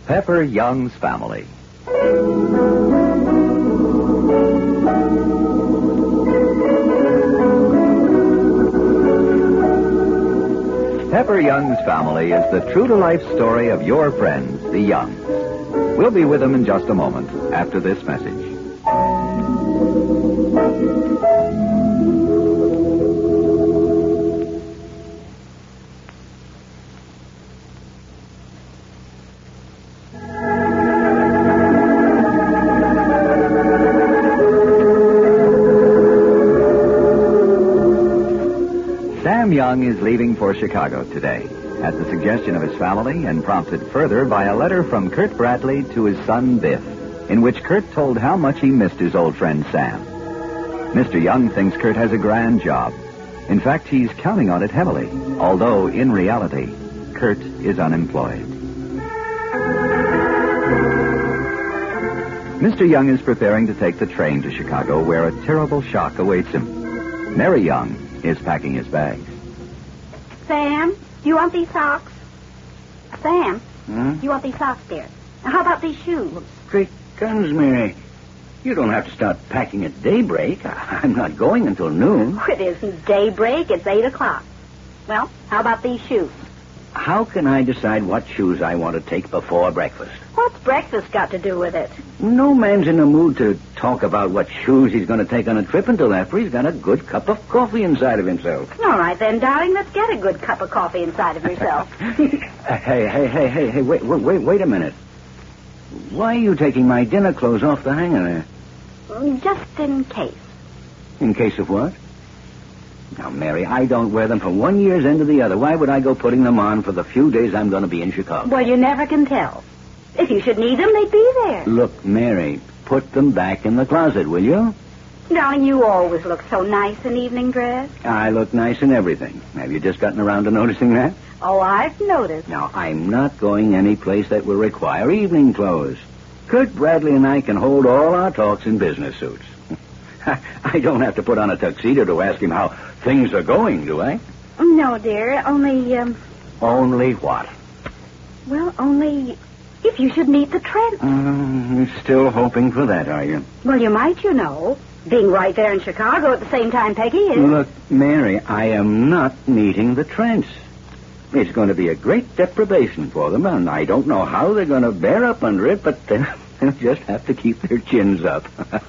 Pepper Young's Family. Pepper Young's Family is the true-to-life story of your friends, the Youngs. We'll be with them in just a moment after this message. Sam Young is leaving for Chicago today, at the suggestion of his family and prompted further by a letter from Kurt Bradley to his son Biff, in which Kurt told how much he missed his old friend Sam. Mr. Young thinks Kurt has a grand job. In fact, he's counting on it heavily, although in reality, Kurt is unemployed. Mr. Young is preparing to take the train to Chicago, where a terrible shock awaits him. Mary Young is packing his bags. Sam, you want these socks? Sam, Hmm? you want these socks, dear? Now, how about these shoes? Great guns, Mary. You don't have to start packing at daybreak. I'm not going until noon. It isn't daybreak. It's 8 o'clock. Well, how about these shoes? How can I decide what shoes I want to take before breakfast? What's breakfast got to do with it? No man's in the mood to talk about what shoes he's going to take on a trip until after he's got a good cup of coffee inside of himself. All right, then, darling, let's get a good cup of coffee inside of yourself. Hey, wait a minute. Why are you taking my dinner clothes off the hanger there? Just in case. In case of what? Now, Mary, I don't wear them from one year's end to the other. Why would I go putting them on for the few days I'm going to be in Chicago? Well, you never can tell. If you should need them, they'd be there. Look, Mary, put them back in the closet, will you? Darling, you always look so nice in evening dress. I look nice in everything. Have you just gotten around to noticing that? Oh, I've noticed. Now, I'm not going any place that will require evening clothes. Kurt Bradley and I can hold all our talks in business suits. I don't have to put on a tuxedo to ask him how things are going, do I? No, dear, only, Only what? well, only if you should meet the Trent. You're still hoping for that, are you? Well, you might, you know. Being right there in Chicago at the same time Peggy is. Look, Mary, I am not meeting the Trents. It's going to be a great deprivation for them, and I don't know how they're going to bear up under it, but they'll just have to keep their chins up.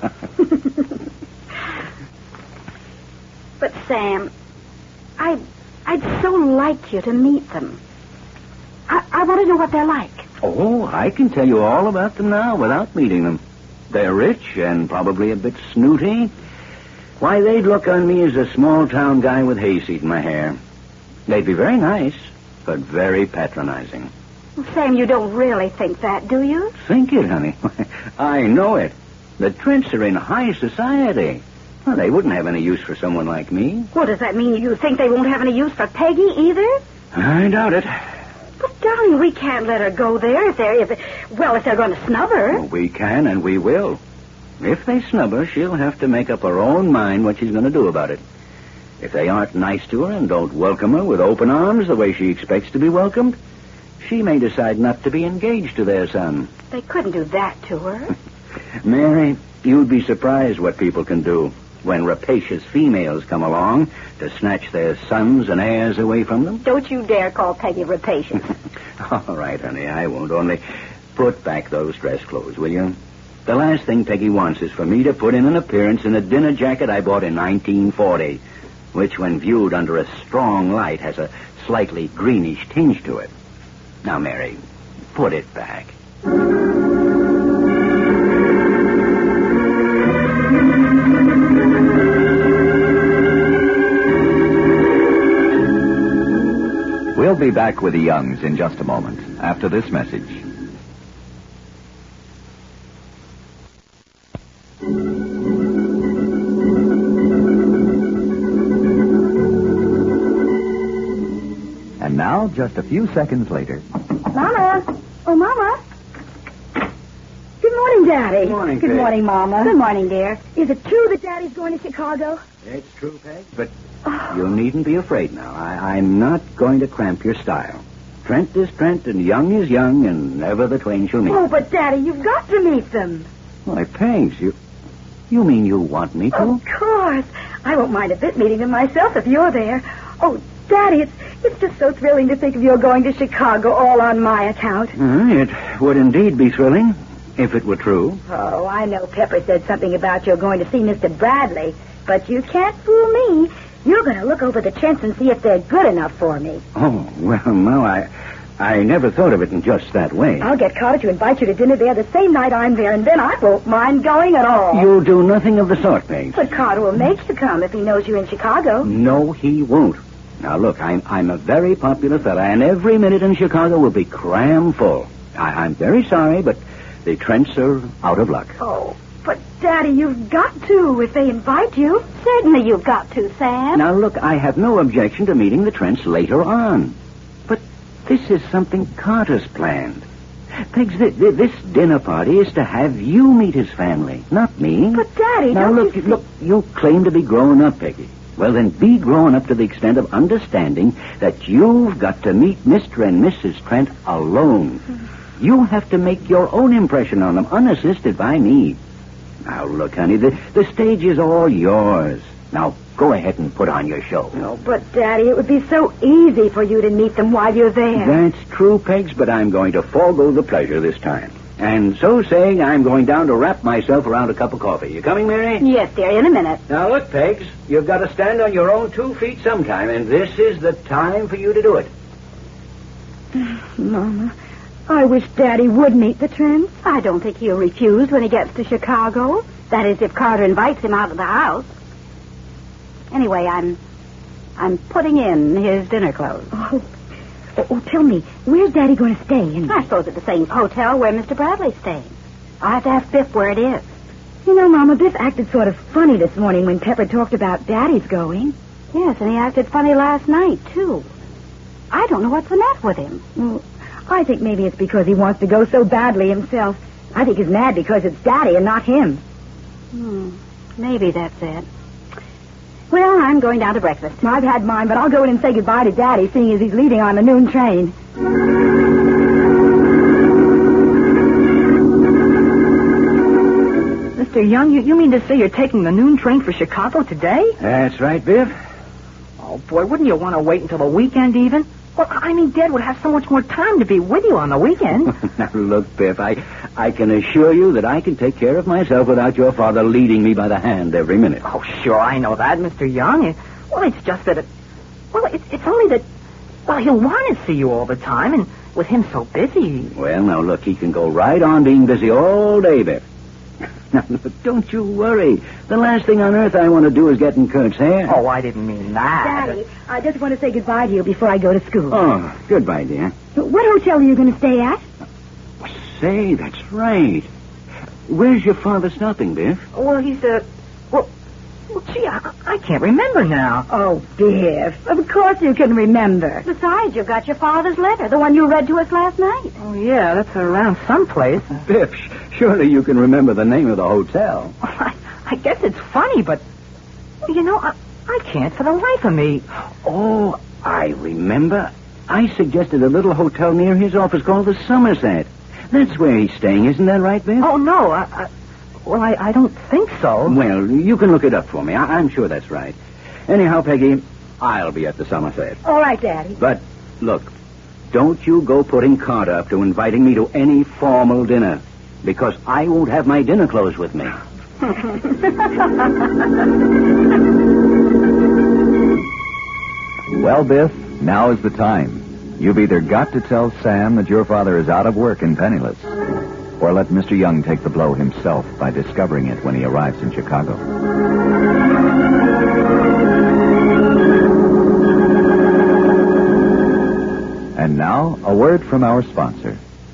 But, Sam, I'd so like you to meet them. I want to know what they're like. Oh, I can tell you all about them now without meeting them. They're rich and probably a bit snooty. Why, they'd look on me as a small-town guy with hayseed in my hair. They'd be very nice, but very patronizing. Well, Sam, you don't really think that, do you? Think it, honey. I know it. The Trents are in high society. Well, they wouldn't have any use for someone like me. What does that mean? You think they won't have any use for Peggy either? I doubt it. But, darling, we can't let her go there if they're going to snub her. Well, we can and we will. If they snub her, she'll have to make up her own mind what she's going to do about it. If they aren't nice to her and don't welcome her with open arms the way she expects to be welcomed, she may decide not to be engaged to their son. They couldn't do that to her. Mary, you'd be surprised what people can do when rapacious females come along to snatch their sons and heirs away from them. Don't you dare call Peggy rapacious. All right, honey, I won't. Only put back those dress clothes, will you? The last thing Peggy wants is for me to put in an appearance in a dinner jacket I bought in 1940, which, when viewed under a strong light, has a slightly greenish tinge to it. Now, Mary, put it back. We'll be back with the Youngs in just a moment, after this message. And now, just a few seconds later. Mama! Oh, Mama! Good morning, Daddy. Good morning, Good Peg. morning, Mama. Good morning, dear. Is it true that Daddy's going to Chicago? It's true, Peg, but you needn't be afraid now. I'm not going to cramp your style. Trent is Trent, and Young is Young, and never the twain shall meet. Oh, but Daddy, you've got to meet them. Why, Pegs, you mean you want me to? Of course. I won't mind a bit meeting them myself if you're there. Oh, Daddy, it's just so thrilling to think of your going to Chicago all on my account. It would indeed be thrilling, if it were true. Oh, I know Pepper said something about you're going to see Mr. Bradley, but you can't fool me. You're going to look over the Trents and see if they're good enough for me. Oh, well, no, I never thought of it in just that way. I'll get Carter to invite you to dinner there the same night I'm there, and then I won't mind going at all. You'll do nothing of the sort, Pegs. But Carter will make you come if he knows you're in Chicago. No, he won't. Now, look, I'm a very popular fella, and every minute in Chicago will be cram full. I'm very sorry, but the Trents are out of luck. Oh, but, Daddy, you've got to if they invite you. Certainly you've got to, Sam. Now, look, I have no objection to meeting the Trents later on. But this is something Carter's planned. Pegs, this dinner party is to have you meet his family, not me. But, Daddy, now, look, you claim to be grown up, Peggy. Well, then be grown up to the extent of understanding that you've got to meet Mr. and Mrs. Trent alone. You have to make your own impression on them, unassisted by me. Now, look, honey, the stage is all yours. Now, go ahead and put on your show. No, but, Daddy, it would be so easy for you to meet them while you're there. That's true, Pegs, but I'm going to forego the pleasure this time. And so saying, I'm going down to wrap myself around a cup of coffee. You coming, Mary? Yes, dear, in a minute. Now, look, Pegs, you've got to stand on your own 2 feet sometime, and this is the time for you to do it. Mama, I wish Daddy would meet the Trents. I don't think he'll refuse when he gets to Chicago. That is, if Carter invites him out of the house. Anyway, I'm putting in his dinner clothes. Oh, tell me, where's Daddy going to stay? I suppose at the same hotel where Mr. Bradley's staying. I'll have to ask Biff where it is. You know, Mama, Biff acted sort of funny this morning when Pepper talked about Daddy's going. Yes, and he acted funny last night, too. I don't know what's the matter with him. Well, I think maybe it's because he wants to go so badly himself. I think he's mad because it's Daddy and not him. Maybe that's it. Well, I'm going down to breakfast. I've had mine, but I'll go in and say goodbye to Daddy, seeing as he's leaving on the noon train. Mr. Young, you mean to say you're taking the noon train for Chicago today? That's right, Biff. Oh, boy, wouldn't you want to wait until the weekend even? Well, I mean, Dad would have so much more time to be with you on the weekend. Now, look, Biff, I can assure you that I can take care of myself without your father leading me by the hand every minute. Oh, sure, I know that, Mr. Young. Well, it's just that it's only that, well, he'll want to see you all the time, and with him so busy. Well, now, look, he can go right on being busy all day, Biff. Now, look, don't you worry. The last thing on earth I want to do is get in Kurt's hair. Oh, I didn't mean that. Daddy, I just want to say goodbye to you before I go to school. Oh, goodbye, dear. What hotel are you going to stay at? Say, that's right. Where's your father stopping, Biff? Well, he's, well, gee, I can't remember now. Oh, Biff, of course you can remember. Besides, you've got your father's letter, the one you read to us last night. Oh, yeah, that's around someplace. Biff, surely you can remember the name of the hotel. I guess it's funny, but, you know, I can't for the life of me. Oh, I remember. I suggested a little hotel near his office called the Somerset. That's where he's staying, isn't that right, Biff? Oh, no, I don't think so. Well, you can look it up for me. I'm sure that's right. Anyhow, Peggy, I'll be at the Somerset. All right, Daddy. But, look, don't you go putting Carter up to inviting me to any formal dinner, because I won't have my dinner clothes with me. Well, Biff, now is the time. You've either got to tell Sam that your father is out of work and penniless, or let Mr. Young take the blow himself by discovering it when he arrives in Chicago. And now, a word from our sponsor.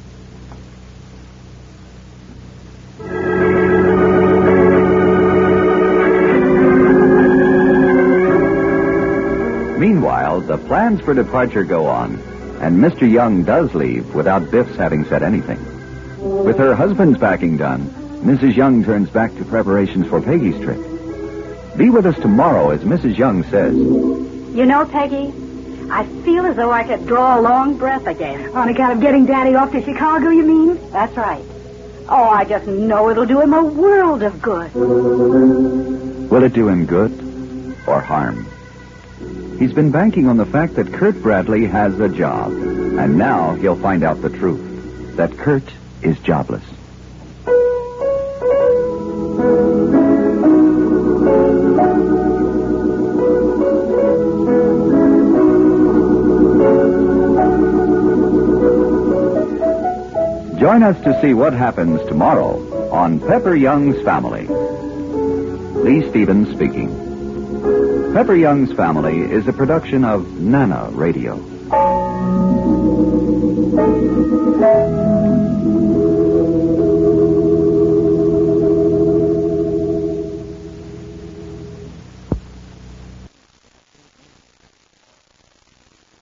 Meanwhile, the plans for departure go on, and Mr. Young does leave without Biff's having said anything. With her husband's packing done, Mrs. Young turns back to preparations for Peggy's trip. Be with us tomorrow as Mrs. Young says, You know, Peggy, I feel as though I could draw a long breath again. On account of getting Daddy off to Chicago, you mean? That's right. Oh, I just know it'll do him a world of good. Will it do him good or harm? He's been banking on the fact that Kurt Bradley has a job. And now he'll find out the truth, that Kurt is jobless. Join us to see what happens tomorrow on Pepper Young's Family. Lee Stevens speaking. Pepper Young's Family is a production of Nana Radio.